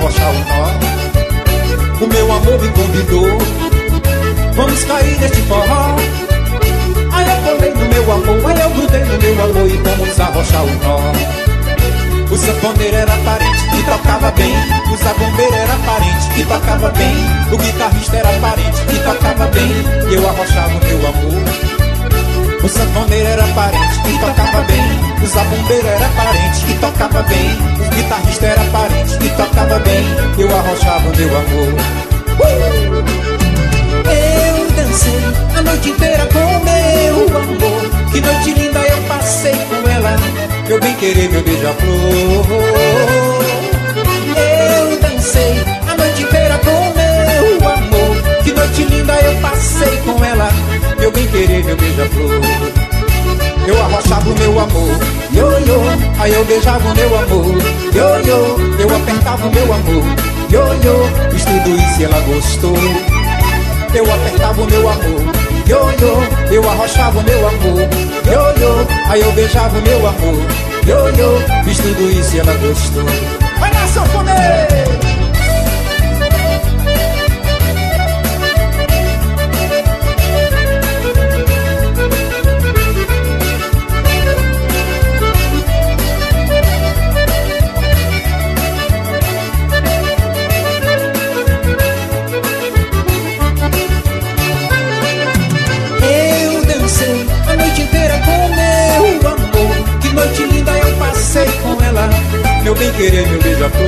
desarrochar o nó. O meu amor me convidou, vamos cair neste forró. Aí eu colei no meu amor, aí eu grudei no meu amor e vamos arrochar o nó. O sanfoneiro era parente que tocava bem, o zabumbeiro era parente que tocava bem, o guitarrista era parente que tocava bem, e eu arrochava o meu amor. O sanfoneiro era parente que tocava bem, o zabumbeiro era parente que tocava bem, o guitarrista era parente que tocava bem, e eu arrochava o meu amor. Eu dancei a noite inteira com o meu amor, que noite linda eu passei com ela, meu bem querer, meu beija-flor. Eu dancei a noite inteira com o meu amor, que noite linda eu passei com ela, meu bem querer, meu beija-flor. Eu arrochava o meu amor, yo-yo, aí eu beijava o meu amor, yo-yo, eu apertava o meu amor, yo-yo, fiz tudo isso e ela gostou. Eu apertava o meu amor, yo-yo, eu arrochava o meu amor, yo-yo, aí eu beijava o meu amor, yo-yo, fiz tudo isso e ela gostou. Vai lá, sanfoneiro! Meu bem querer, meu beija-flor.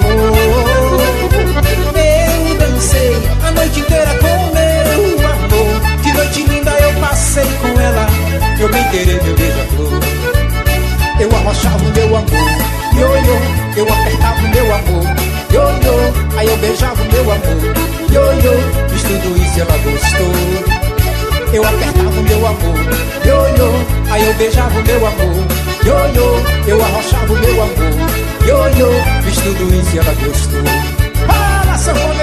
Eu dancei a noite inteira com meu amor, que noite linda eu passei com ela, meu bem querer, meu beija-flor. Eu arrochava o meu amor, yo-yo, eu apertava o meu amor, yo-yo, aí eu beijava o meu amor, yo-yo, fiz tudo isso e ela gostou. Eu apertava o meu amor, yo-yo, aí eu beijava o meu amor, yo-yo, eu arrochava o meu amor, yo-yo, fiz tudo isso e ela gostou. Fala, sanfoneiro!